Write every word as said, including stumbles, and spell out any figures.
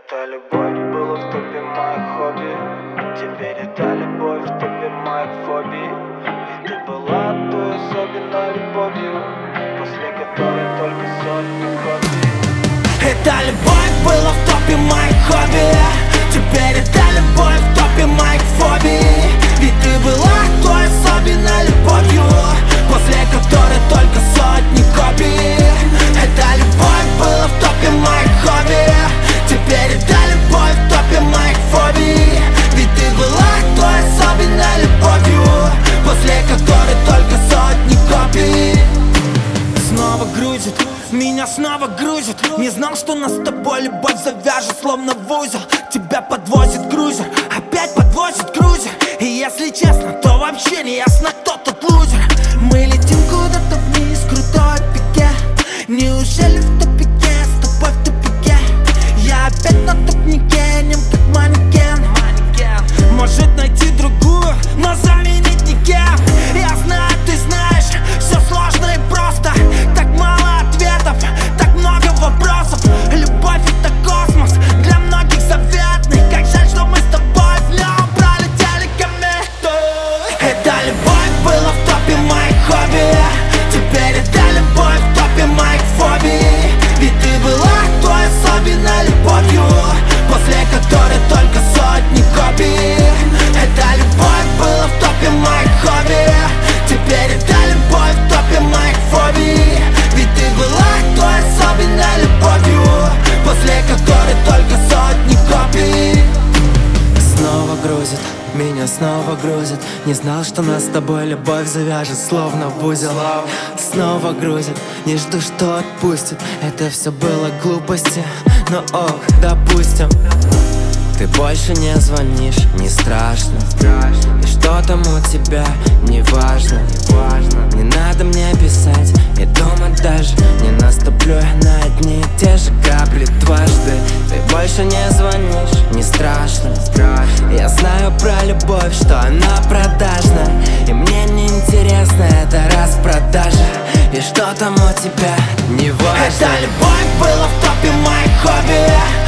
Это любовь была в топе моих хобби. Теперь это любовь в топе моих фобий. Ведь ты была той особенной любовью, после которой только сотни копий. Это любовь была в топе моих хобби. Теперь это любовь в топе моих фобий. Ведь ты была той особенной любовью, после которой только сотни копий. Это любовь была в топе моих хобби. Теперь это любовь в топе моих фобий. Ведь ты была той особенной любовью, после которой только сотни копий. Снова грузит, меня снова грузит. Не знал, что нас с тобой любовь завяжет, словно в узел. Тебя подвозит крузер, опять подвозит крузер. И если честно, то вообще не ясно, кто тут лузер. Мы летим куда-то вниз, крутой пике. Неужели в тупике, с тобой в тупике? Я опять на тупнике, нем как манекен. Может найти другую, но заменить никем. Я знаю, ты знаешь, все сложно и просто. Так мало ответов, так много вопросов. Любовь — это космос, для многих заветный. Как жаль, что мы с тобой в нем пролетели комету. Это любовь была в топе моих хобби. Теперь это любовь в топе моих фобий. Ведь ты была той особенной любовью, после которой только сотни копий. Это любовь была в топе моих хобби. Теперь это любовь в топе моих фобий. Ведь ты была той особенной любовью, после которой только сотни копий. Снова грузит, меня снова грузит. Не знал, что нас с тобой любовь завяжет, словно в узел. Снова грузит, не жду, что отпустит. Это все было глупости, но ок, допустим. Ты больше не звонишь, не страшно. И что там у тебя, не важно. Не надо мне писать и думать даже. Не наступлю я на одни и те же капли дважды. Ты больше не звонишь, не страшно. Я знаю про любовь, что она продажна. И мне не интересно эта распродажа. И что там у тебя, не важно. Эта любовь была в топе моих хобби.